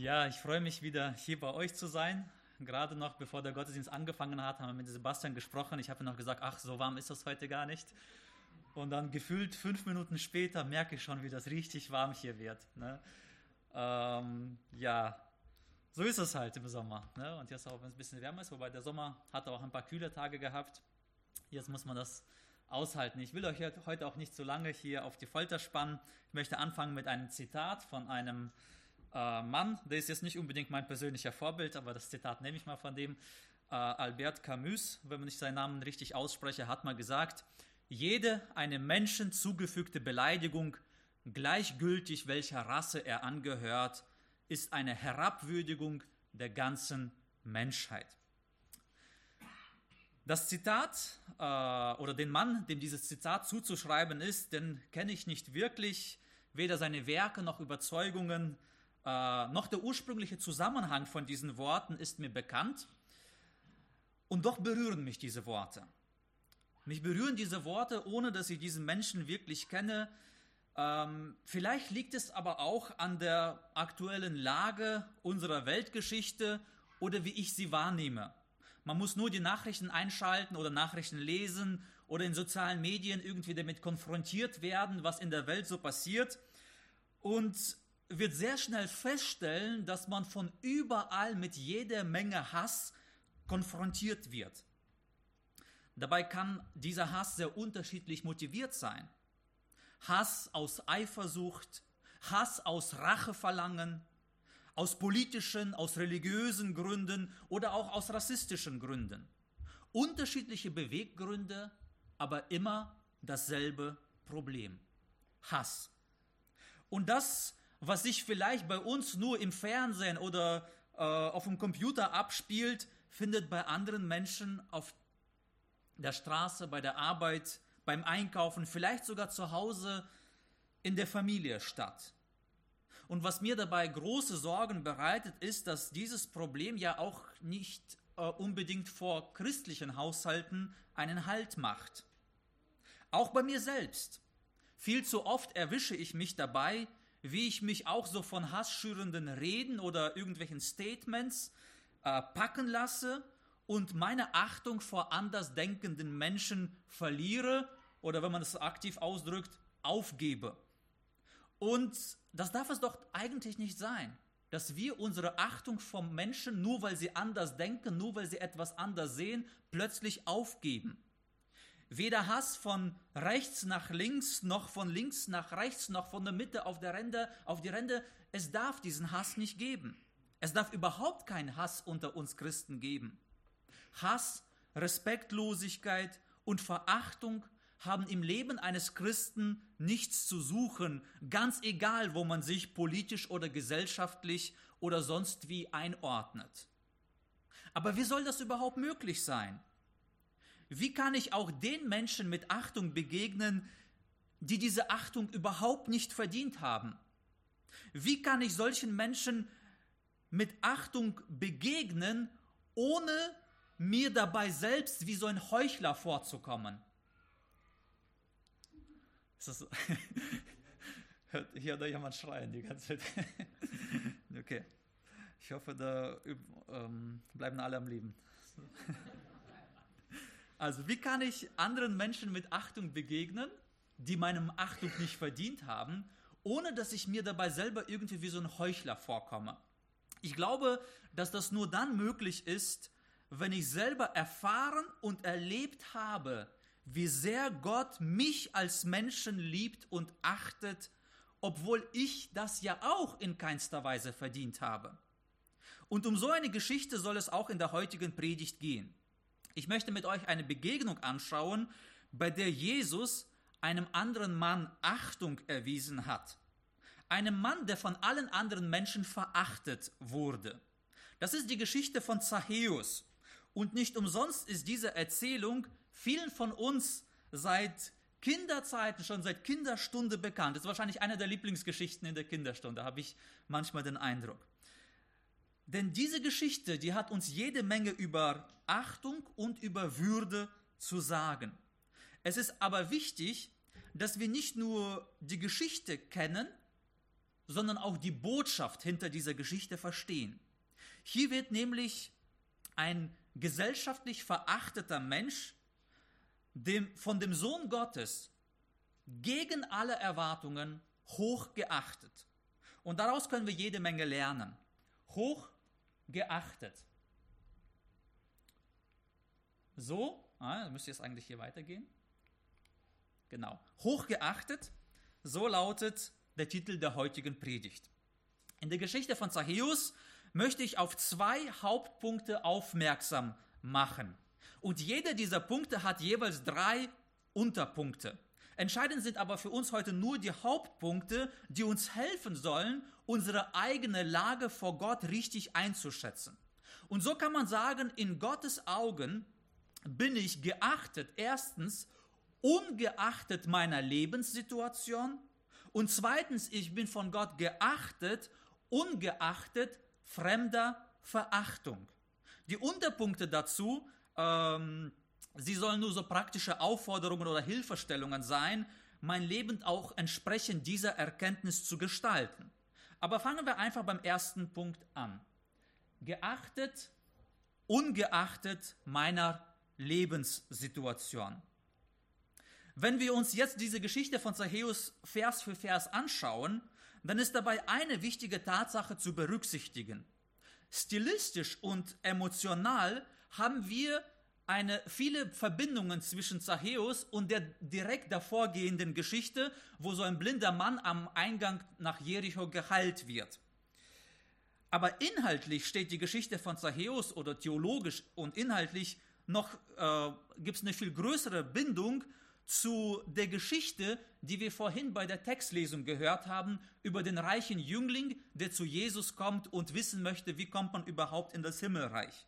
Ja, ich freue mich wieder hier bei euch zu sein. Gerade noch, bevor der Gottesdienst angefangen hat, haben wir mit Sebastian gesprochen. Ich habe noch gesagt, ach, so warm ist das heute gar nicht. Und dann gefühlt 5 Minuten später merke ich schon, wie das richtig warm hier wird. Ne? Ja, so ist es halt im Sommer. Ne? Und jetzt auch, wenn es ein bisschen wärmer ist, wobei der Sommer hat auch ein paar kühle Tage gehabt. Jetzt muss man das aushalten. Ich will euch heute auch nicht so lange hier auf die Folter spannen. Ich möchte anfangen mit einem Zitat von einem Mann, der ist jetzt nicht unbedingt mein persönlicher Vorbild, aber das Zitat nehme ich mal von dem. Albert Camus, wenn man nicht seinen Namen richtig ausspreche, hat mal gesagt, jede einem Menschen zugefügte Beleidigung, gleichgültig welcher Rasse er angehört, ist eine Herabwürdigung der ganzen Menschheit. Das Zitat oder den Mann, dem dieses Zitat zuzuschreiben ist, den kenne ich nicht wirklich, weder seine Werke noch Überzeugungen, noch der ursprüngliche Zusammenhang von diesen Worten ist mir bekannt. Und doch berühren mich diese Worte. Mich berühren diese Worte, ohne dass ich diesen Menschen wirklich kenne. Vielleicht liegt es aber auch an der aktuellen Lage unserer Weltgeschichte oder wie ich sie wahrnehme. Man muss nur die Nachrichten einschalten oder Nachrichten lesen oder in sozialen Medien irgendwie damit konfrontiert werden, was in der Welt so passiert. Und wird sehr schnell feststellen, dass man von überall mit jeder Menge Hass konfrontiert wird. Dabei kann dieser Hass sehr unterschiedlich motiviert sein. Hass aus Eifersucht, Hass aus Racheverlangen, aus politischen, aus religiösen Gründen oder auch aus rassistischen Gründen. Unterschiedliche Beweggründe, aber immer dasselbe Problem. Hass. Und das, was sich vielleicht bei uns nur im Fernsehen oder auf dem Computer abspielt, findet bei anderen Menschen auf der Straße, bei der Arbeit, beim Einkaufen, vielleicht sogar zu Hause in der Familie statt. Und was mir dabei große Sorgen bereitet, ist, dass dieses Problem ja auch nicht unbedingt vor christlichen Haushalten einen Halt macht. Auch bei mir selbst. Viel zu oft erwische ich mich dabei, wie ich mich auch so von hassschürenden Reden oder irgendwelchen Statements packen lasse und meine Achtung vor andersdenkenden Menschen verliere oder, wenn man es aktiv ausdrückt, aufgebe. Und das darf es doch eigentlich nicht sein, dass wir unsere Achtung vor Menschen, nur weil sie anders denken, nur weil sie etwas anders sehen, plötzlich aufgeben. Weder Hass von rechts nach links, noch von links nach rechts, noch von der Mitte auf die Ränder. Es darf diesen Hass nicht geben. Es darf überhaupt keinen Hass unter uns Christen geben. Hass, Respektlosigkeit und Verachtung haben im Leben eines Christen nichts zu suchen, ganz egal, wo man sich politisch oder gesellschaftlich oder sonst wie einordnet. Aber wie soll das überhaupt möglich sein? Wie kann ich auch den Menschen mit Achtung begegnen, die diese Achtung überhaupt nicht verdient haben? Wie kann ich solchen Menschen mit Achtung begegnen, ohne mir dabei selbst wie so ein Heuchler vorzukommen? Ist das so? Hört hier da jemand schreien die ganze Zeit? Okay. Ich hoffe, da bleiben alle am Leben. Also, wie kann ich anderen Menschen mit Achtung begegnen, die meinem Achtung nicht verdient haben, ohne dass ich mir dabei selber irgendwie wie so ein Heuchler vorkomme? Ich glaube, dass das nur dann möglich ist, wenn ich selber erfahren und erlebt habe, wie sehr Gott mich als Menschen liebt und achtet, obwohl ich das ja auch in keinster Weise verdient habe. Und um so eine Geschichte soll es auch in der heutigen Predigt gehen. Ich möchte mit euch eine Begegnung anschauen, bei der Jesus einem anderen Mann Achtung erwiesen hat. Einem Mann, der von allen anderen Menschen verachtet wurde. Das ist die Geschichte von Zachäus. Und nicht umsonst ist diese Erzählung vielen von uns seit Kinderzeiten, schon seit Kinderstunde bekannt. Das ist wahrscheinlich eine der Lieblingsgeschichten in der Kinderstunde, habe ich manchmal den Eindruck. Denn diese Geschichte, die hat uns jede Menge über Achtung und über Würde zu sagen. Es ist aber wichtig, dass wir nicht nur die Geschichte kennen, sondern auch die Botschaft hinter dieser Geschichte verstehen. Hier wird nämlich ein gesellschaftlich verachteter Mensch von dem Sohn Gottes gegen alle Erwartungen hoch geachtet. Und daraus können wir jede Menge lernen. Hoch geachtet. So, müsste jetzt eigentlich hier weitergehen. Genau. Hoch geachtet, so lautet der Titel der heutigen Predigt. In der Geschichte von Zachäus möchte ich auf 2 Hauptpunkte aufmerksam machen. Und jeder dieser Punkte hat jeweils 3 Unterpunkte. Entscheidend sind aber für uns heute nur die Hauptpunkte, die uns helfen sollen, unsere eigene Lage vor Gott richtig einzuschätzen. Und so kann man sagen, in Gottes Augen bin ich geachtet, erstens, ungeachtet meiner Lebenssituation, und zweitens, ich bin von Gott geachtet, ungeachtet fremder Verachtung. Die Unterpunkte dazu, sie sollen nur so praktische Aufforderungen oder Hilfestellungen sein, mein Leben auch entsprechend dieser Erkenntnis zu gestalten. Aber fangen wir einfach beim ersten Punkt an. Geachtet, ungeachtet meiner Lebenssituation. Wenn wir uns jetzt diese Geschichte von Zachäus Vers für Vers anschauen, dann ist dabei eine wichtige Tatsache zu berücksichtigen. Stilistisch und emotional haben wir viele Verbindungen zwischen Zachäus und der direkt davorgehenden Geschichte, wo so ein blinder Mann am Eingang nach Jericho geheilt wird. Aber inhaltlich steht die Geschichte von Zachäus oder theologisch und inhaltlich gibt es eine viel größere Bindung zu der Geschichte, die wir vorhin bei der Textlesung gehört haben, über den reichen Jüngling, der zu Jesus kommt und wissen möchte, wie kommt man überhaupt in das Himmelreich.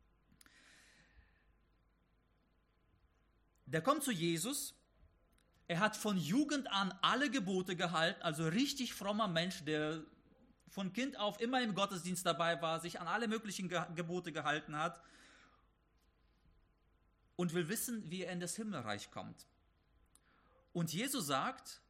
Der kommt zu Jesus, er hat von Jugend an alle Gebote gehalten, also richtig frommer Mensch, der von Kind auf immer im Gottesdienst dabei war, sich an alle möglichen Gebote gehalten hat und will wissen, wie er in das Himmelreich kommt. Und Jesus sagt,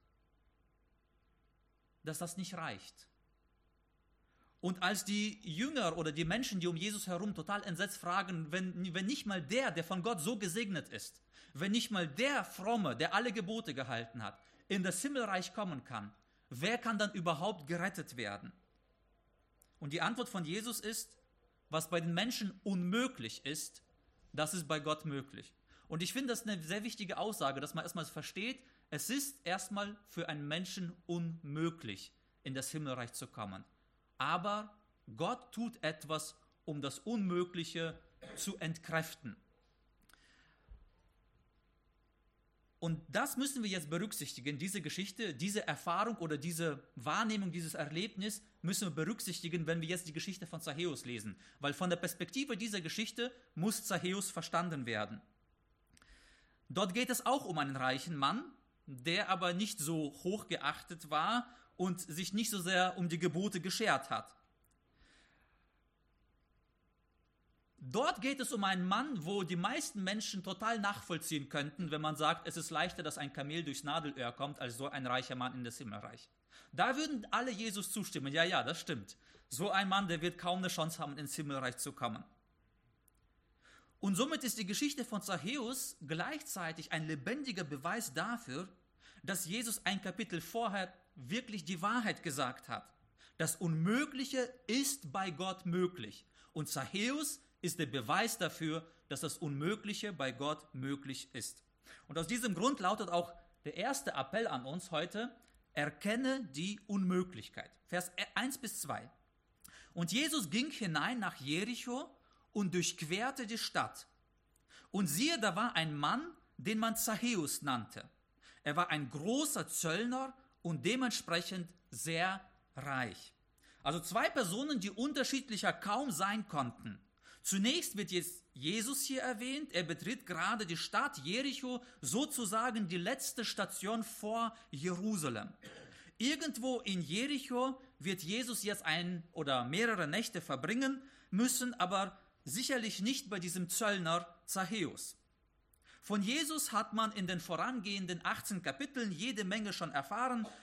dass das nicht reicht. Und als die Jünger oder die Menschen, die um Jesus herum total entsetzt fragen, wenn nicht mal der von Gott so gesegnet ist, wenn nicht mal der Fromme, der alle Gebote gehalten hat, in das Himmelreich kommen kann, wer kann dann überhaupt gerettet werden? Und die Antwort von Jesus ist, was bei den Menschen unmöglich ist, das ist bei Gott möglich. Und ich finde das eine sehr wichtige Aussage, dass man erstmal versteht, es ist erstmal für einen Menschen unmöglich, in das Himmelreich zu kommen. Aber Gott tut etwas, um das Unmögliche zu entkräften. Und das müssen wir jetzt berücksichtigen, diese Geschichte, diese Erfahrung oder diese Wahrnehmung, dieses Erlebnis müssen wir berücksichtigen, wenn wir jetzt die Geschichte von Zachäus lesen. Weil von der Perspektive dieser Geschichte muss Zachäus verstanden werden. Dort geht es auch um einen reichen Mann, der aber nicht so hoch geachtet war und sich nicht so sehr um die Gebote geschert hat. Dort geht es um einen Mann, wo die meisten Menschen total nachvollziehen könnten, wenn man sagt, es ist leichter, dass ein Kamel durchs Nadelöhr kommt, als so ein reicher Mann in das Himmelreich. Da würden alle Jesus zustimmen. Ja, das stimmt. So ein Mann, der wird kaum eine Chance haben, ins Himmelreich zu kommen. Und somit ist die Geschichte von Zachäus gleichzeitig ein lebendiger Beweis dafür, dass Jesus ein Kapitel vorher wirklich die Wahrheit gesagt hat. Das Unmögliche ist bei Gott möglich. Und Zachäus ist der Beweis dafür, dass das Unmögliche bei Gott möglich ist. Und aus diesem Grund lautet auch der erste Appell an uns heute, erkenne die Unmöglichkeit. Vers 1 bis 2. Und Jesus ging hinein nach Jericho und durchquerte die Stadt. Und siehe, da war ein Mann, den man Zachäus nannte. Er war ein großer Zöllner und dementsprechend sehr reich. Also 2 Personen, die unterschiedlicher kaum sein konnten. Zunächst wird jetzt Jesus hier erwähnt. Er betritt gerade die Stadt Jericho, sozusagen die letzte Station vor Jerusalem. Irgendwo in Jericho wird Jesus jetzt ein oder mehrere Nächte verbringen müssen, aber sicherlich nicht bei diesem Zöllner Zachäus. Von Jesus hat man in den vorangehenden 18 Kapiteln jede Menge schon erfahren.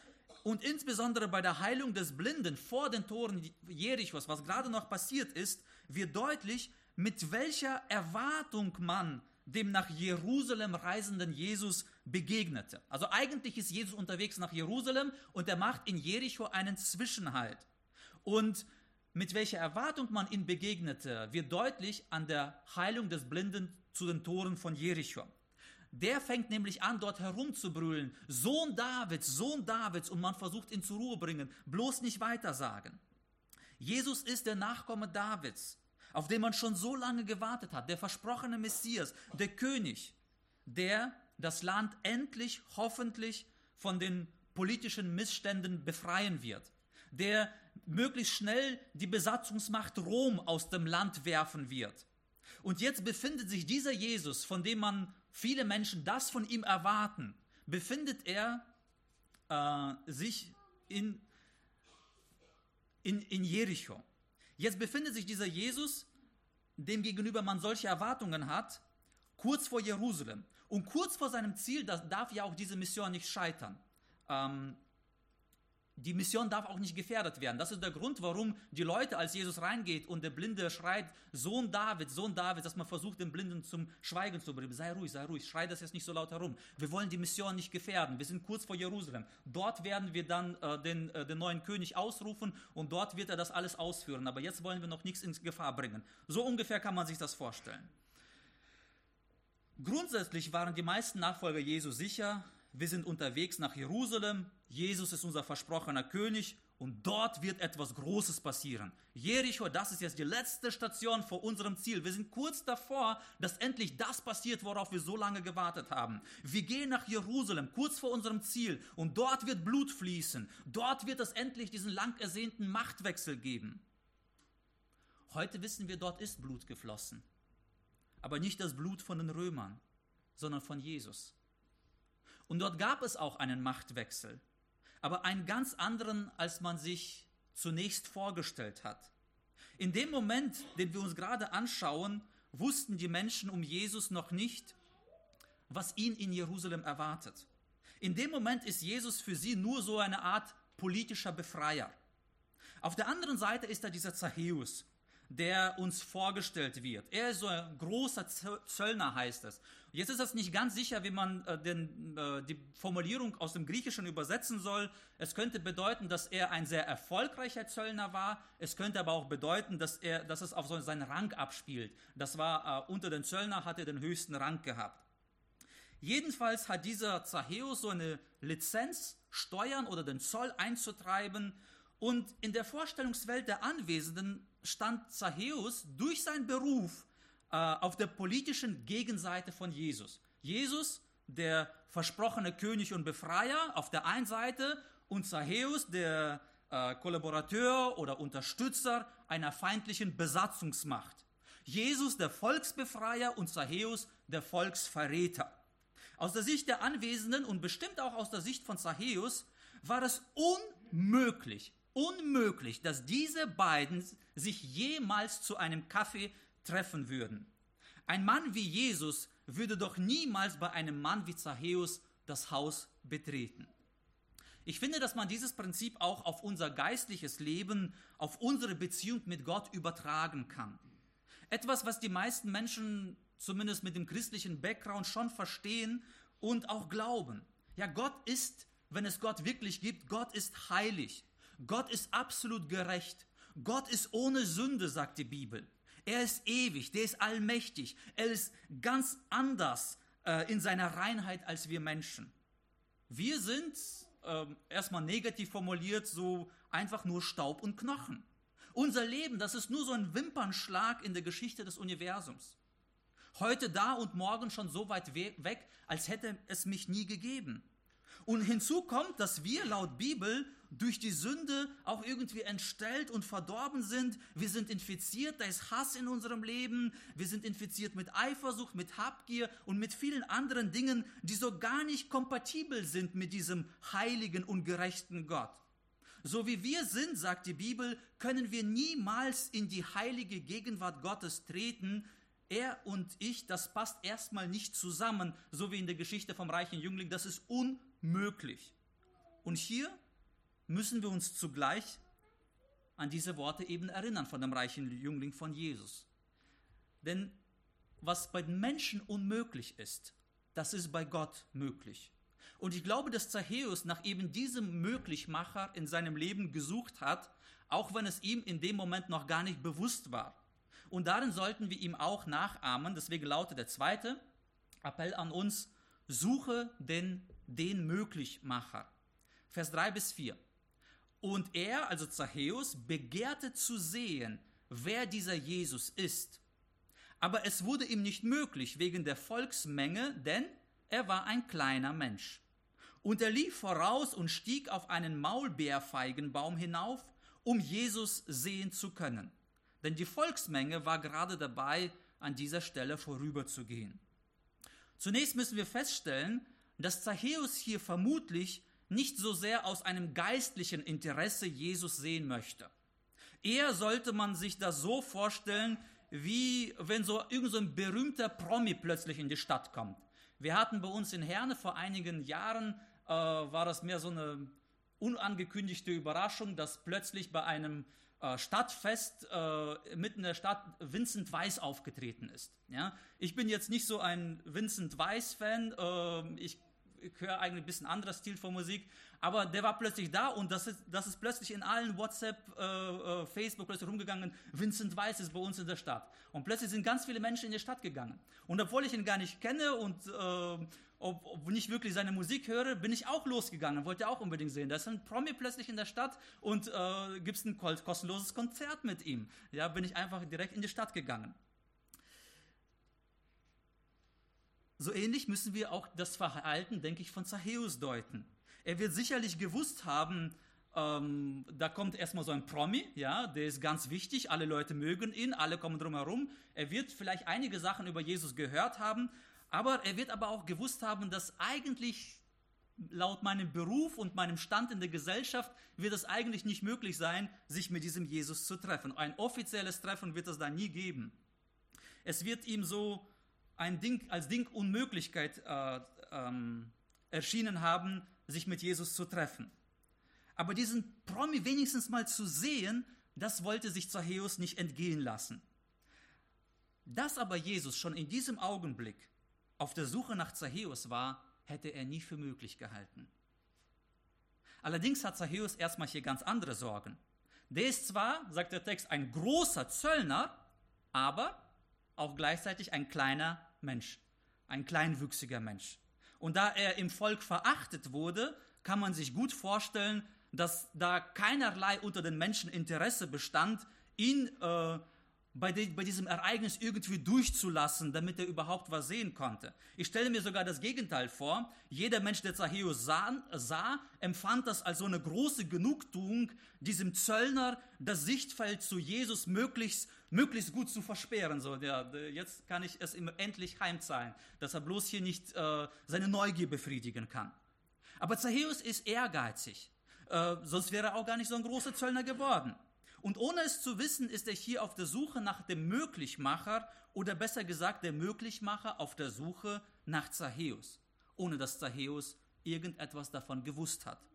Und insbesondere bei der Heilung des Blinden vor den Toren Jerichos, was gerade noch passiert ist, wird deutlich, mit welcher Erwartung man dem nach Jerusalem reisenden Jesus begegnete. Also eigentlich ist Jesus unterwegs nach Jerusalem und er macht in Jericho einen Zwischenhalt. Und mit welcher Erwartung man ihm begegnete, wird deutlich an der Heilung des Blinden zu den Toren von Jericho. Der fängt nämlich an, dort herumzubrüllen, Sohn Davids, und man versucht ihn zur Ruhe bringen, bloß nicht weitersagen. Jesus ist der Nachkomme Davids, auf den man schon so lange gewartet hat, der versprochene Messias, der König, der das Land endlich, hoffentlich von den politischen Missständen befreien wird, der möglichst schnell die Besatzungsmacht Rom aus dem Land werfen wird. Und jetzt befindet sich dieser Jesus, von dem viele Menschen das von ihm erwarten, befindet er sich in Jericho. Jetzt befindet sich dieser Jesus, dem gegenüber man solche Erwartungen hat, kurz vor Jerusalem. Und kurz vor seinem Ziel, das darf ja auch diese Mission nicht scheitern. Die Mission darf auch nicht gefährdet werden. Das ist der Grund, warum die Leute, als Jesus reingeht und der Blinde schreit, Sohn Davids, dass man versucht, den Blinden zum Schweigen zu bringen. Sei ruhig, schrei das jetzt nicht so laut herum. Wir wollen die Mission nicht gefährden. Wir sind kurz vor Jerusalem. Dort werden wir dann den neuen König ausrufen und dort wird er das alles ausführen. Aber jetzt wollen wir noch nichts in Gefahr bringen. So ungefähr kann man sich das vorstellen. Grundsätzlich waren die meisten Nachfolger Jesu sicher, wir sind unterwegs nach Jerusalem, Jesus ist unser versprochener König und dort wird etwas Großes passieren. Jericho, das ist jetzt die letzte Station vor unserem Ziel. Wir sind kurz davor, dass endlich das passiert, worauf wir so lange gewartet haben. Wir gehen nach Jerusalem, kurz vor unserem Ziel und dort wird Blut fließen. Dort wird es endlich diesen lang ersehnten Machtwechsel geben. Heute wissen wir, dort ist Blut geflossen. Aber nicht das Blut von den Römern, sondern von Jesus. Und dort gab es auch einen Machtwechsel, aber einen ganz anderen, als man sich zunächst vorgestellt hat. In dem Moment, den wir uns gerade anschauen, wussten die Menschen um Jesus noch nicht, was ihn in Jerusalem erwartet. In dem Moment ist Jesus für sie nur so eine Art politischer Befreier. Auf der anderen Seite ist da dieser Zachäus, der uns vorgestellt wird. Er ist so ein großer Zöllner, heißt es. Jetzt ist es nicht ganz sicher, wie man die Formulierung aus dem Griechischen übersetzen soll. Es könnte bedeuten, dass er ein sehr erfolgreicher Zöllner war. Es könnte aber auch bedeuten, dass es auf so seinen Rang abspielt. Das war unter den Zöllnern, hat er den höchsten Rang gehabt. Jedenfalls hat dieser Zachäus so eine Lizenz, Steuern oder den Zoll einzutreiben. Und in der Vorstellungswelt der Anwesenden stand Zachäus durch seinen Beruf auf der politischen Gegenseite von Jesus. Jesus, der versprochene König und Befreier auf der einen Seite und Zachäus, der Kollaborateur oder Unterstützer einer feindlichen Besatzungsmacht. Jesus, der Volksbefreier und Zachäus, der Volksverräter. Aus der Sicht der Anwesenden und bestimmt auch aus der Sicht von Zachäus war es unmöglich, dass diese beiden sich jemals zu einem Kaffee treffen würden. Ein Mann wie Jesus würde doch niemals bei einem Mann wie Zachäus das Haus betreten. Ich finde, dass man dieses Prinzip auch auf unser geistliches Leben, auf unsere Beziehung mit Gott übertragen kann. Etwas, was die meisten Menschen, zumindest mit dem christlichen Background, schon verstehen und auch glauben. Ja, Gott ist, wenn es Gott wirklich gibt, Gott ist heilig. Gott ist absolut gerecht. Gott ist ohne Sünde, sagt die Bibel. Er ist ewig, der ist allmächtig. Er ist ganz anders in seiner Reinheit als wir Menschen. Wir sind, erstmal negativ formuliert, so einfach nur Staub und Knochen. Unser Leben, das ist nur so ein Wimpernschlag in der Geschichte des Universums. Heute da und morgen schon so weit weg, als hätte es mich nie gegeben. Und hinzu kommt, dass wir laut Bibel durch die Sünde auch irgendwie entstellt und verdorben sind. Wir sind infiziert, da ist Hass in unserem Leben. Wir sind infiziert mit Eifersucht, mit Habgier und mit vielen anderen Dingen, die so gar nicht kompatibel sind mit diesem heiligen und gerechten Gott. So wie wir sind, sagt die Bibel, können wir niemals in die heilige Gegenwart Gottes treten. Er und ich, das passt erstmal nicht zusammen, so wie in der Geschichte vom reichen Jüngling, das ist unmöglich. Und hier müssen wir uns zugleich an diese Worte eben erinnern von dem reichen Jüngling von Jesus. Denn was bei den Menschen unmöglich ist, das ist bei Gott möglich. Und ich glaube, dass Zachäus nach eben diesem Möglichmacher in seinem Leben gesucht hat, auch wenn es ihm in dem Moment noch gar nicht bewusst war. Und darin sollten wir ihm auch nachahmen. Deswegen lautet der zweite Appell an uns: Suche den Möglichmacher. Vers 3-4. Und er, also Zachäus, begehrte zu sehen, wer dieser Jesus ist. Aber es wurde ihm nicht möglich wegen der Volksmenge, denn er war ein kleiner Mensch. Und er lief voraus und stieg auf einen Maulbeerfeigenbaum hinauf, um Jesus sehen zu können. Denn die Volksmenge war gerade dabei, an dieser Stelle vorüberzugehen. Zunächst müssen wir feststellen, dass Zachäus hier vermutlich nicht so sehr aus einem geistlichen Interesse Jesus sehen möchte. Eher sollte man sich das so vorstellen, wie wenn irgend so ein berühmter Promi plötzlich in die Stadt kommt. Wir hatten bei uns in Herne vor einigen Jahren, war das mehr so eine unangekündigte Überraschung, dass plötzlich bei einem Stadtfest mitten in der Stadt Vincent Weiss aufgetreten ist. Ja? Ich bin jetzt nicht so ein Vincent Weiss-Fan, ich höre eigentlich ein bisschen anderer Stil von Musik, aber der war plötzlich da und das ist plötzlich in allen WhatsApp, Facebook plötzlich rumgegangen, Vincent Weiss ist bei uns in der Stadt. Und plötzlich sind ganz viele Menschen in die Stadt gegangen. Und obwohl ich ihn gar nicht kenne und ob nicht wirklich seine Musik höre, bin ich auch losgegangen, wollte auch unbedingt sehen. Da ist ein Promi plötzlich in der Stadt und gibt es ein kostenloses Konzert mit ihm. Ja, bin ich einfach direkt in die Stadt gegangen. So ähnlich müssen wir auch das Verhalten, denke ich, von Zachäus deuten. Er wird sicherlich gewusst haben, da kommt erstmal so ein Promi, ja, der ist ganz wichtig, alle Leute mögen ihn, alle kommen drumherum. Er wird vielleicht einige Sachen über Jesus gehört haben, aber er wird aber auch gewusst haben, dass eigentlich laut meinem Beruf und meinem Stand in der Gesellschaft wird es eigentlich nicht möglich sein, sich mit diesem Jesus zu treffen. Ein offizielles Treffen wird es da nie geben. Es wird ihm so als Ding Unmöglichkeit erschienen haben, sich mit Jesus zu treffen. Aber diesen Promi wenigstens mal zu sehen, das wollte sich Zachäus nicht entgehen lassen. Dass aber Jesus schon in diesem Augenblick auf der Suche nach Zachäus war, hätte er nie für möglich gehalten. Allerdings hat Zachäus erstmal hier ganz andere Sorgen. Der ist zwar, sagt der Text, ein großer Zöllner, aber auch gleichzeitig ein kleiner Mensch, ein kleinwüchsiger Mensch. Und da er im Volk verachtet wurde, kann man sich gut vorstellen, dass da keinerlei unter den Menschen Interesse bestand, ihn bei diesem Ereignis irgendwie durchzulassen, damit er überhaupt was sehen konnte. Ich stelle mir sogar das Gegenteil vor. Jeder Mensch, der Zachäus sah, empfand das als so eine große Genugtuung, diesem Zöllner das Sichtfeld zu Jesus möglichst gut zu versperren. So, jetzt kann ich es ihm endlich heimzahlen, dass er bloß hier nicht seine Neugier befriedigen kann. Aber Zachäus ist ehrgeizig, sonst wäre er auch gar nicht so ein großer Zöllner geworden. Und ohne es zu wissen, ist er hier auf der Suche nach dem Möglichmacher oder besser gesagt der Möglichmacher auf der Suche nach Zachäus, ohne dass Zachäus irgendetwas davon gewusst hat.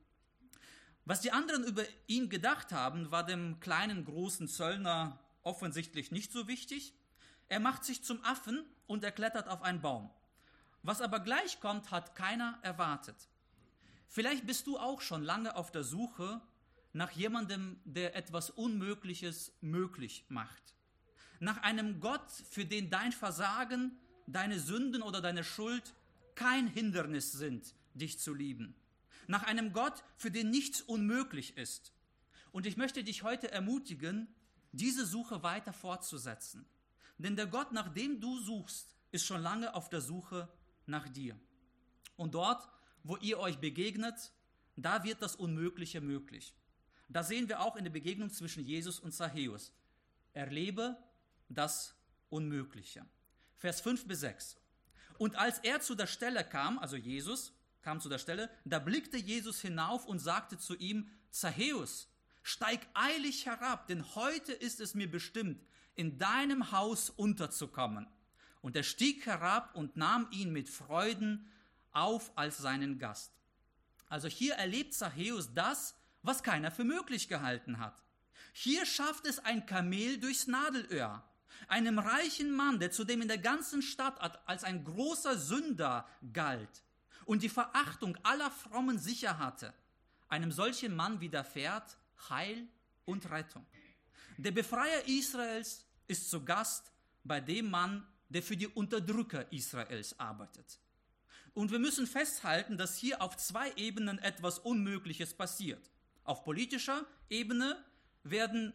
Was die anderen über ihn gedacht haben, war dem kleinen, großen Zöllner offensichtlich nicht so wichtig. Er macht sich zum Affen und er klettert auf einen Baum. Was aber gleich kommt, hat keiner erwartet. Vielleicht bist du auch schon lange auf der Suche nach jemandem, der etwas Unmögliches möglich macht. Nach einem Gott, für den dein Versagen, deine Sünden oder deine Schuld kein Hindernis sind, dich zu lieben. Nach einem Gott, für den nichts unmöglich ist. Und ich möchte dich heute ermutigen, diese Suche weiter fortzusetzen. Denn der Gott, nach dem du suchst, ist schon lange auf der Suche nach dir. Und dort, wo ihr euch begegnet, da wird das Unmögliche möglich. Da sehen wir auch in der Begegnung zwischen Jesus und Zachäus. Erlebe das Unmögliche. Vers 5-6. Und als er zu der Stelle kam, also Jesus kam zu der Stelle, da blickte Jesus hinauf und sagte zu ihm: Zachäus, steig eilig herab, denn heute ist es mir bestimmt, in deinem Haus unterzukommen. Und er stieg herab und nahm ihn mit Freuden auf als seinen Gast. Also hier erlebt Zachäus das, was keiner für möglich gehalten hat. Hier schafft es ein Kamel durchs Nadelöhr. Einem reichen Mann, der zudem in der ganzen Stadt als ein großer Sünder galt und die Verachtung aller Frommen sicher hatte. Einem solchen Mann widerfährt Heil und Rettung. Der Befreier Israels ist zu Gast bei dem Mann, der für die Unterdrücker Israels arbeitet. Und wir müssen festhalten, dass hier auf zwei Ebenen etwas Unmögliches passiert. Auf politischer Ebene werden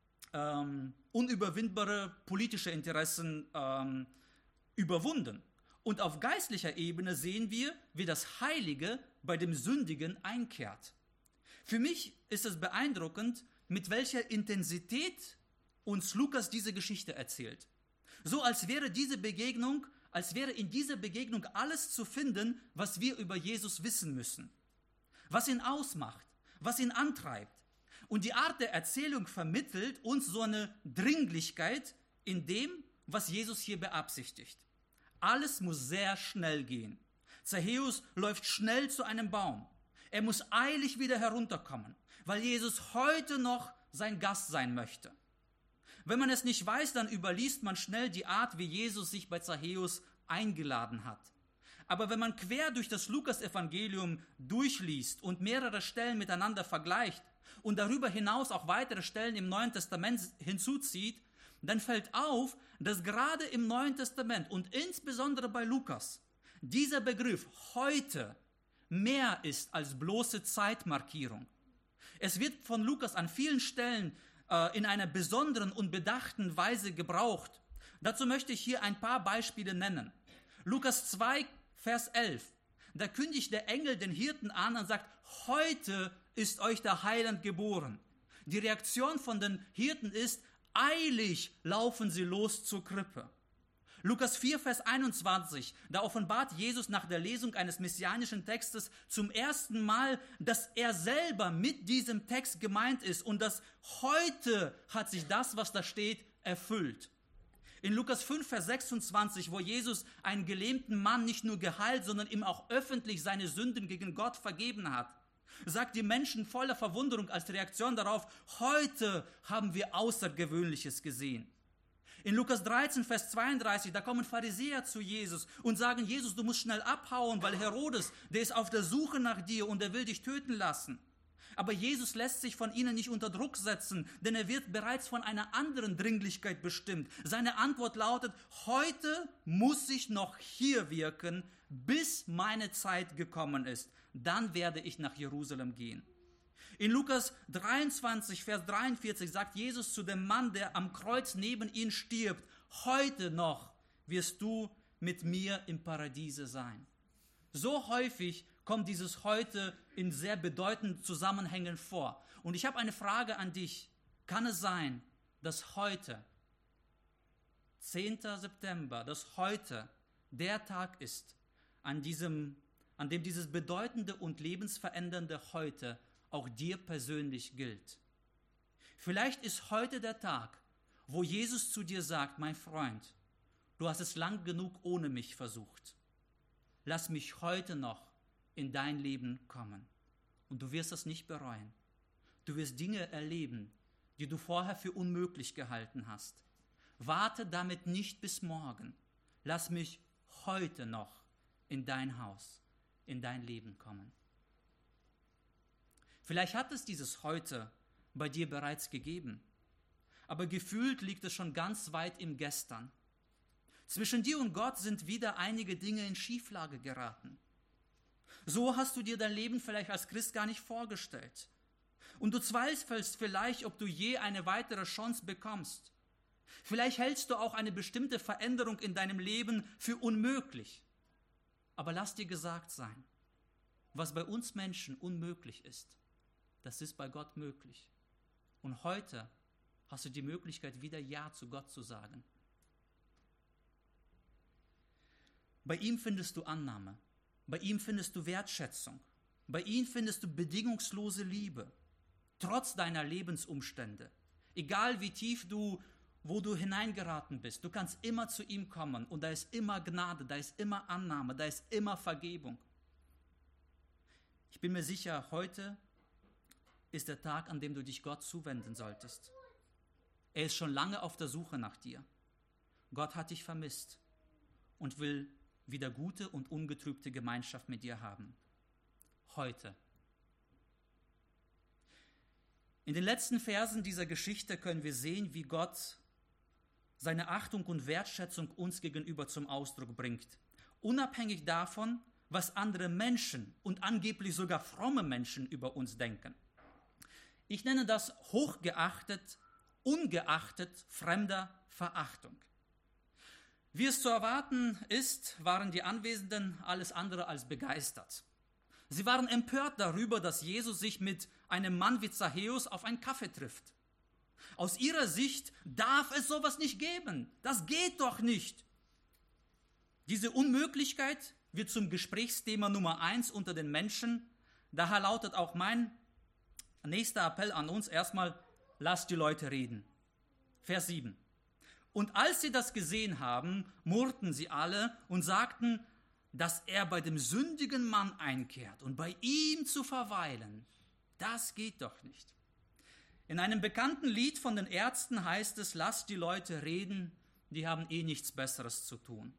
unüberwindbare politische Interessen überwunden. Und auf geistlicher Ebene sehen wir, wie das Heilige bei dem Sündigen einkehrt. Für mich ist es beeindruckend, mit welcher Intensität uns Lukas diese Geschichte erzählt. So als wäre in dieser Begegnung alles zu finden, was wir über Jesus wissen müssen. Was ihn ausmacht, was ihn antreibt. Und die Art der Erzählung vermittelt uns so eine Dringlichkeit in dem, was Jesus hier beabsichtigt. Alles muss sehr schnell gehen. Zachäus läuft schnell zu einem Baum. Er muss eilig wieder herunterkommen, weil Jesus heute noch sein Gast sein möchte. Wenn man es nicht weiß, dann überliest man schnell die Art, wie Jesus sich bei Zachäus eingeladen hat. Aber wenn man quer durch das Lukas-Evangelium durchliest und mehrere Stellen miteinander vergleicht und darüber hinaus auch weitere Stellen im Neuen Testament hinzuzieht, dann fällt auf, dass gerade im Neuen Testament und insbesondere bei Lukas dieser Begriff heute mehr ist als bloße Zeitmarkierung. Es wird von Lukas an vielen Stellen in einer besonderen und bedachten Weise gebraucht. Dazu möchte ich hier ein paar Beispiele nennen. Lukas 2, Vers 11. Da kündigt der Engel den Hirten an und sagt, heute ist euch der Heiland geboren. Die Reaktion von den Hirten ist, eilig laufen sie los zur Krippe. Lukas 4, Vers 21, da offenbart Jesus nach der Lesung eines messianischen Textes zum ersten Mal, dass er selber mit diesem Text gemeint ist und dass heute hat sich das, was da steht, erfüllt. In Lukas 5, Vers 26, wo Jesus einen gelähmten Mann nicht nur geheilt, sondern ihm auch öffentlich seine Sünden gegen Gott vergeben hat, sagt die Menschen voller Verwunderung als Reaktion darauf, heute haben wir Außergewöhnliches gesehen. In Lukas 13, Vers 32, da kommen Pharisäer zu Jesus und sagen, Jesus, du musst schnell abhauen, weil Herodes, der ist auf der Suche nach dir und er will dich töten lassen. Aber Jesus lässt sich von ihnen nicht unter Druck setzen, denn er wird bereits von einer anderen Dringlichkeit bestimmt. Seine Antwort lautet, heute muss ich noch hier wirken, bis meine Zeit gekommen ist. Dann werde ich nach Jerusalem gehen. In Lukas 23, Vers 43 sagt Jesus zu dem Mann, der am Kreuz neben ihm stirbt, heute noch wirst du mit mir im Paradiese sein. So häufig kommt dieses heute in sehr bedeutenden Zusammenhängen vor. Und ich habe eine Frage an dich. Kann es sein, dass heute, 10. September, dass heute der Tag ist, an dem dieses bedeutende und lebensverändernde heute auch dir persönlich gilt? Vielleicht ist heute der Tag, wo Jesus zu dir sagt, mein Freund, du hast es lang genug ohne mich versucht. Lass mich heute noch in dein Leben kommen. Und du wirst es nicht bereuen. Du wirst Dinge erleben, die du vorher für unmöglich gehalten hast. Warte damit nicht bis morgen. Lass mich heute noch in dein Haus, in dein Leben kommen. Vielleicht hat es dieses heute bei dir bereits gegeben, aber gefühlt liegt es schon ganz weit im Gestern. Zwischen dir und Gott sind wieder einige Dinge in Schieflage geraten. So hast du dir dein Leben vielleicht als Christ gar nicht vorgestellt. Und du zweifelst vielleicht, ob du je eine weitere Chance bekommst. Vielleicht hältst du auch eine bestimmte Veränderung in deinem Leben für unmöglich. Aber lass dir gesagt sein, was bei uns Menschen unmöglich ist, das ist bei Gott möglich. Und heute hast du die Möglichkeit, wieder Ja zu Gott zu sagen. Bei ihm findest du Annahme. Bei ihm findest du Wertschätzung. Bei ihm findest du bedingungslose Liebe. Trotz deiner Lebensumstände. Egal wie tief wo du hineingeraten bist. Du kannst immer zu ihm kommen. Und da ist immer Gnade, da ist immer Annahme, da ist immer Vergebung. Ich bin mir sicher, heute ist der Tag, an dem du dich Gott zuwenden solltest. Er ist schon lange auf der Suche nach dir. Gott hat dich vermisst und will wieder gute und ungetrübte Gemeinschaft mit dir haben. Heute. In den letzten Versen dieser Geschichte können wir sehen, wie Gott seine Achtung und Wertschätzung uns gegenüber zum Ausdruck bringt. Unabhängig davon, was andere Menschen und angeblich sogar fromme Menschen über uns denken. Ich nenne das hochgeachtet, ungeachtet fremder Verachtung. Wie es zu erwarten ist, waren die Anwesenden alles andere als begeistert. Sie waren empört darüber, dass Jesus sich mit einem Mann wie Zachäus auf einen Kaffee trifft. Aus ihrer Sicht darf es sowas nicht geben. Das geht doch nicht. Diese Unmöglichkeit wird zum Gesprächsthema Nummer 1 unter den Menschen. Daher lautet auch mein nächster Appell an uns erstmal, lasst die Leute reden. Vers 7. Und als sie das gesehen haben, murrten sie alle und sagten, dass er bei dem sündigen Mann einkehrt und bei ihm zu verweilen, das geht doch nicht. In einem bekannten Lied von den Ärzten heißt es, lasst die Leute reden, die haben eh nichts Besseres zu tun.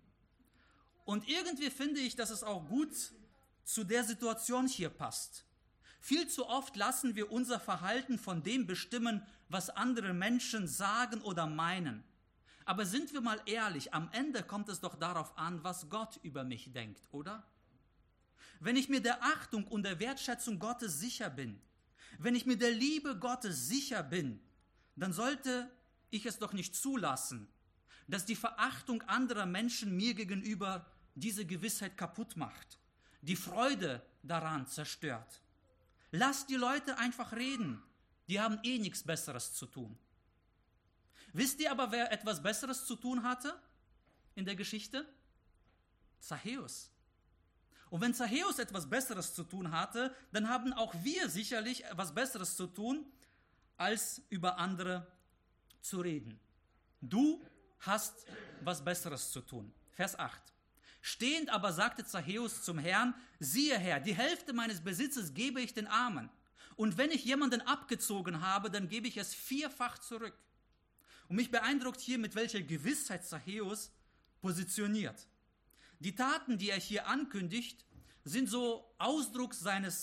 Und irgendwie finde ich, dass es auch gut zu der Situation hier passt. Viel zu oft lassen wir unser Verhalten von dem bestimmen, was andere Menschen sagen oder meinen. Aber sind wir mal ehrlich, am Ende kommt es doch darauf an, was Gott über mich denkt, oder? Wenn ich mir der Achtung und der Wertschätzung Gottes sicher bin, wenn ich mir der Liebe Gottes sicher bin, dann sollte ich es doch nicht zulassen, dass die Verachtung anderer Menschen mir gegenüber diese Gewissheit kaputt macht, die Freude daran zerstört. Lasst die Leute einfach reden, die haben eh nichts Besseres zu tun. Wisst ihr aber, wer etwas Besseres zu tun hatte in der Geschichte? Zachäus. Und wenn Zachäus etwas Besseres zu tun hatte, dann haben auch wir sicherlich etwas Besseres zu tun, als über andere zu reden. Du hast was Besseres zu tun. Vers 8. Stehend aber sagte Zachäus zum Herrn, siehe Herr, die Hälfte meines Besitzes gebe ich den Armen. Und wenn ich jemanden abgezogen habe, dann gebe ich es 4-fach zurück. Und mich beeindruckt hier, mit welcher Gewissheit Zachäus positioniert. Die Taten, die er hier ankündigt, sind so Ausdruck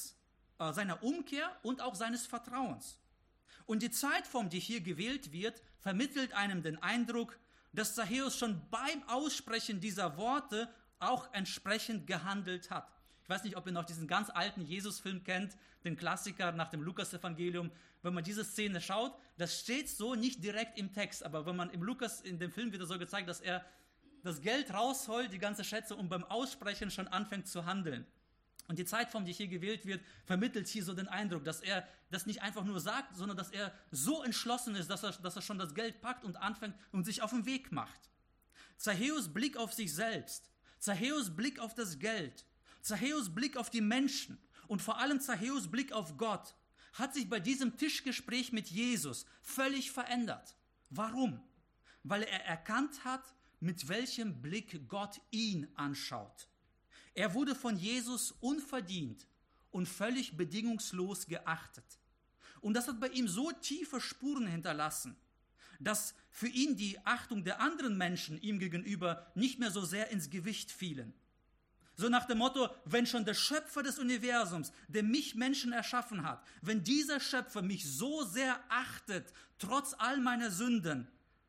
seiner Umkehr und auch seines Vertrauens. Und die Zeitform, die hier gewählt wird, vermittelt einem den Eindruck, dass Zachäus schon beim Aussprechen dieser Worte auch entsprechend gehandelt hat. Ich weiß nicht, ob ihr noch diesen ganz alten Jesus-Film kennt, den Klassiker nach dem Lukas-Evangelium. Wenn man diese Szene schaut, das steht so nicht direkt im Text, aber wenn man im Lukas, in dem Film wird so gezeigt, dass er das Geld rausholt, die ganze Schätze, und beim Aussprechen schon anfängt zu handeln. Und die Zeitform, die hier gewählt wird, vermittelt hier so den Eindruck, dass er das nicht einfach nur sagt, sondern dass er so entschlossen ist, dass er schon das Geld packt und anfängt und sich auf den Weg macht. Zachäus Blick auf sich selbst, Zachäus Blick auf das Geld, Zachäus Blick auf die Menschen und vor allem Zachäus Blick auf Gott hat sich bei diesem Tischgespräch mit Jesus völlig verändert. Warum? Weil er erkannt hat, mit welchem Blick Gott ihn anschaut. Er wurde von Jesus unverdient und völlig bedingungslos geachtet. Und das hat bei ihm so tiefe Spuren hinterlassen, dass für ihn die Achtung der anderen Menschen ihm gegenüber nicht mehr so sehr ins Gewicht fielen. So nach dem Motto, wenn schon der Schöpfer des Universums, der mich Menschen erschaffen hat, wenn dieser Schöpfer mich so sehr achtet, trotz all meiner Sünden,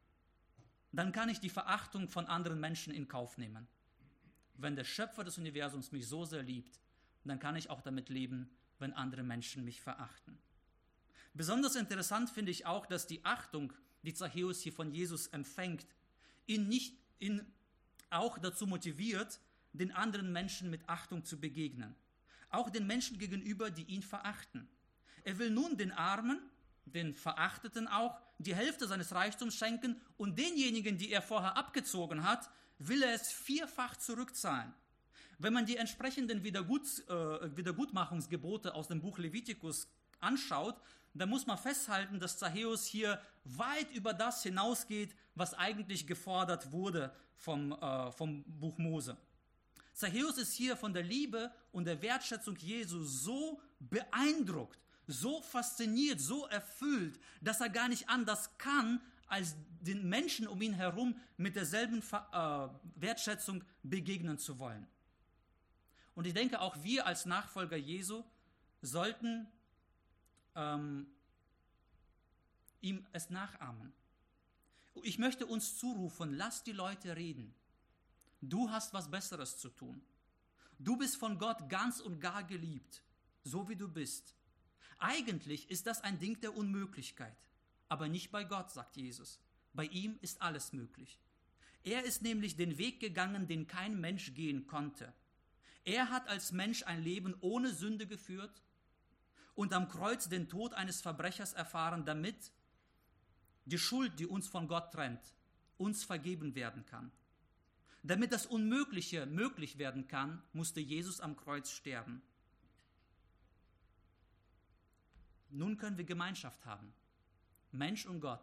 dann kann ich die Verachtung von anderen Menschen in Kauf nehmen. Wenn der Schöpfer des Universums mich so sehr liebt, dann kann ich auch damit leben, wenn andere Menschen mich verachten. Besonders interessant finde ich auch, dass die Achtung, die Zachäus hier von Jesus empfängt, ihn auch dazu motiviert, den anderen Menschen mit Achtung zu begegnen. Auch den Menschen gegenüber, die ihn verachten. Er will nun den Armen, den Verachteten auch, die Hälfte seines Reichtums schenken und denjenigen, die er vorher abgezogen hat, will er es 4-fach zurückzahlen. Wenn man die entsprechenden Wiedergutmachungsgebote aus dem Buch Levitikus anschaut, dann muss man festhalten, dass Zachäus hier weit über das hinausgeht, was eigentlich gefordert wurde vom Buch Mose. Zachäus ist hier von der Liebe und der Wertschätzung Jesu so beeindruckt, so fasziniert, so erfüllt, dass er gar nicht anders kann, als den Menschen um ihn herum mit derselben Wertschätzung begegnen zu wollen. Und ich denke, auch wir als Nachfolger Jesu sollten ihm es nachahmen. Ich möchte uns zurufen, lass die Leute reden. Du hast was Besseres zu tun. Du bist von Gott ganz und gar geliebt, so wie du bist. Eigentlich ist das ein Ding der Unmöglichkeit, aber nicht bei Gott, sagt Jesus. Bei ihm ist alles möglich. Er ist nämlich den Weg gegangen, den kein Mensch gehen konnte. Er hat als Mensch ein Leben ohne Sünde geführt und am Kreuz den Tod eines Verbrechers erfahren, damit die Schuld, die uns von Gott trennt, uns vergeben werden kann. Damit das Unmögliche möglich werden kann, musste Jesus am Kreuz sterben. Nun können wir Gemeinschaft haben, Mensch und Gott.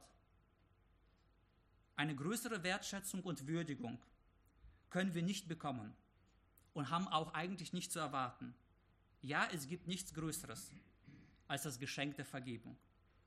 Eine größere Wertschätzung und Würdigung können wir nicht bekommen und haben auch eigentlich nicht zu erwarten. Ja, es gibt nichts Größeres als das Geschenk der Vergebung.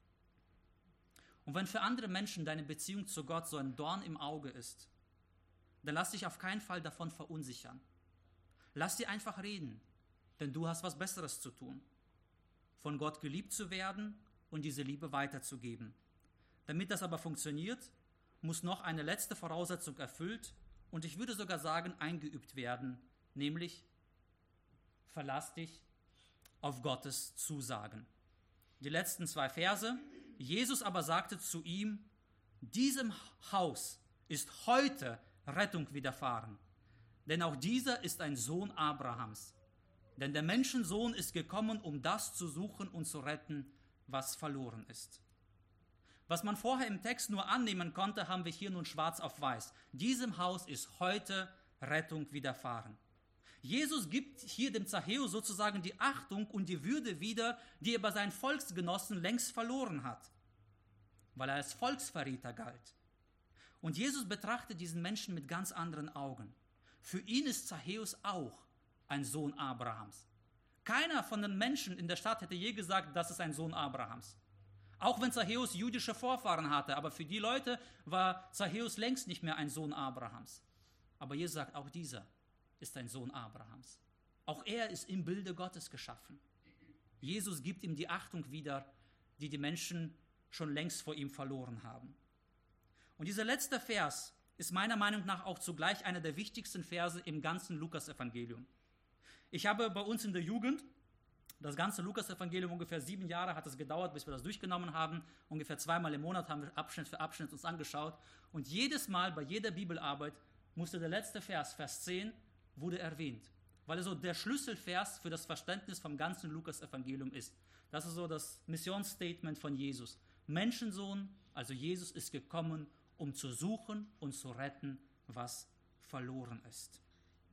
Und wenn für andere Menschen deine Beziehung zu Gott so ein Dorn im Auge ist, dann lass dich auf keinen Fall davon verunsichern. Lass sie einfach reden, denn du hast was Besseres zu tun. Von Gott geliebt zu werden und diese Liebe weiterzugeben. Damit das aber funktioniert, muss noch eine letzte Voraussetzung erfüllt und ich würde sogar sagen, eingeübt werden, nämlich verlass dich auf Gottes Zusagen. Die letzten 2 Verse. Jesus aber sagte zu ihm, diesem Haus ist heute Rettung widerfahren, denn auch dieser ist ein Sohn Abrahams. Denn der Menschensohn ist gekommen, um das zu suchen und zu retten, was verloren ist. Was man vorher im Text nur annehmen konnte, haben wir hier nun schwarz auf weiß. Diesem Haus ist heute Rettung widerfahren. Jesus gibt hier dem Zachäus sozusagen die Achtung und die Würde wieder, die er bei seinen Volksgenossen längst verloren hat, weil er als Volksverräter galt. Und Jesus betrachtet diesen Menschen mit ganz anderen Augen. Für ihn ist Zachäus auch ein Sohn Abrahams. Keiner von den Menschen in der Stadt hätte je gesagt, das ist ein Sohn Abrahams. Auch wenn Zachäus jüdische Vorfahren hatte, aber für die Leute war Zachäus längst nicht mehr ein Sohn Abrahams. Aber Jesus sagt, auch dieser ist ein Sohn Abrahams. Auch er ist im Bilde Gottes geschaffen. Jesus gibt ihm die Achtung wieder, die die Menschen schon längst vor ihm verloren haben. Und dieser letzte Vers ist meiner Meinung nach auch zugleich einer der wichtigsten Verse im ganzen Lukas-Evangelium. Ich habe bei uns in der Jugend das ganze Lukas-Evangelium, ungefähr 7 Jahre hat es gedauert, bis wir das durchgenommen haben. Ungefähr 2-mal im Monat haben wir Abschnitt für Abschnitt uns angeschaut. Und jedes Mal, bei jeder Bibelarbeit, musste der letzte Vers, Vers 10, wurde erwähnt. Weil er so der Schlüsselvers für das Verständnis vom ganzen Lukas-Evangelium ist. Das ist so das Missionsstatement von Jesus. Menschensohn, also Jesus, ist gekommen, um zu suchen und zu retten, was verloren ist.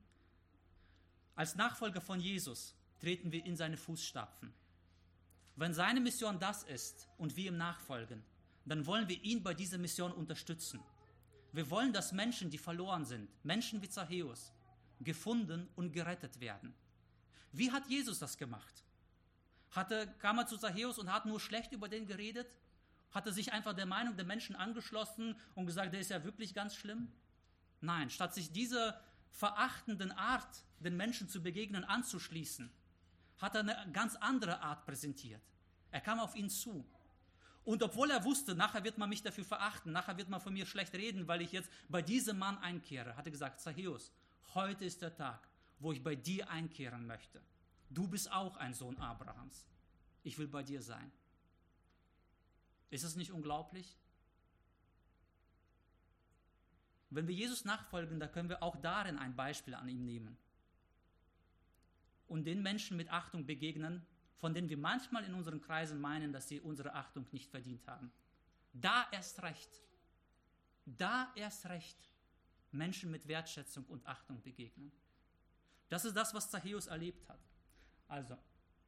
Als Nachfolger von Jesus treten wir in seine Fußstapfen. Wenn seine Mission das ist und wir ihm nachfolgen, dann wollen wir ihn bei dieser Mission unterstützen. Wir wollen, dass Menschen, die verloren sind, Menschen wie Zachäus, gefunden und gerettet werden. Wie hat Jesus das gemacht? Kam er zu Zachäus und hat nur schlecht über den geredet? Hat er sich einfach der Meinung der Menschen angeschlossen und gesagt, der ist ja wirklich ganz schlimm? Nein, statt sich dieser verachtenden Art, den Menschen zu begegnen, anzuschließen, hat er eine ganz andere Art präsentiert. Er kam auf ihn zu. Und obwohl er wusste, nachher wird man mich dafür verachten, nachher wird man von mir schlecht reden, weil ich jetzt bei diesem Mann einkehre, hat er gesagt, Zachäus, heute ist der Tag, wo ich bei dir einkehren möchte. Du bist auch ein Sohn Abrahams. Ich will bei dir sein. Ist es nicht unglaublich? Wenn wir Jesus nachfolgen, dann können wir auch darin ein Beispiel an ihm nehmen. Und den Menschen mit Achtung begegnen, von denen wir manchmal in unseren Kreisen meinen, dass sie unsere Achtung nicht verdient haben. Da erst recht Menschen mit Wertschätzung und Achtung begegnen. Das ist das, was Zachäus erlebt hat. Also,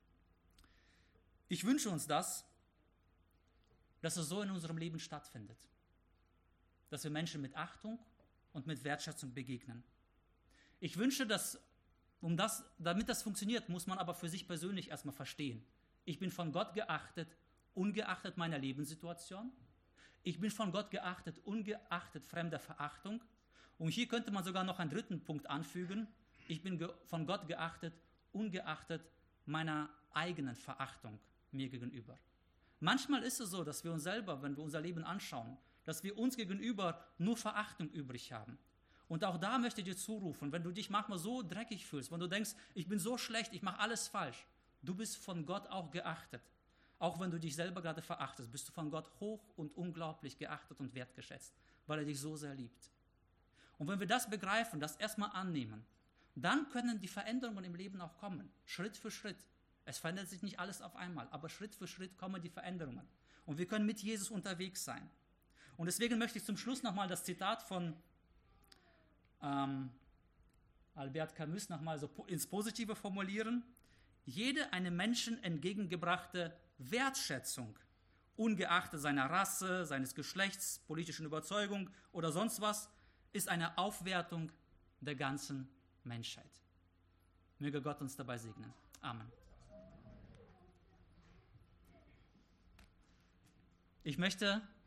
ich wünsche uns das, dass es so in unserem Leben stattfindet. Dass wir Menschen mit Achtung und mit Wertschätzung begegnen. Ich wünsche, dass damit das funktioniert, muss man aber für sich persönlich erstmal verstehen. Ich bin von Gott geachtet, ungeachtet meiner Lebenssituation. Ich bin von Gott geachtet, ungeachtet fremder Verachtung. Und hier könnte man sogar noch einen dritten Punkt anfügen. Ich bin von Gott geachtet, ungeachtet meiner eigenen Verachtung mir gegenüber. Manchmal ist es so, dass wir uns selber, wenn wir unser Leben anschauen, dass wir uns gegenüber nur Verachtung übrig haben. Und auch da möchte ich dir zurufen, wenn du dich manchmal so dreckig fühlst, wenn du denkst, ich bin so schlecht, ich mache alles falsch, du bist von Gott auch geachtet. Auch wenn du dich selber gerade verachtest, bist du von Gott hoch und unglaublich geachtet und wertgeschätzt, weil er dich so sehr liebt. Und wenn wir das begreifen, das erstmal annehmen, dann können die Veränderungen im Leben auch kommen, Schritt für Schritt. Es verändert sich nicht alles auf einmal, aber Schritt für Schritt kommen die Veränderungen. Und wir können mit Jesus unterwegs sein. Und deswegen möchte ich zum Schluss nochmal das Zitat von Albert Camus nochmal so ins Positive formulieren. Jede einem Menschen entgegengebrachte Wertschätzung, ungeachtet seiner Rasse, seines Geschlechts, politischen Überzeugung oder sonst was, ist eine Aufwertung der ganzen Menschheit. Möge Gott uns dabei segnen. Amen. Ich möchte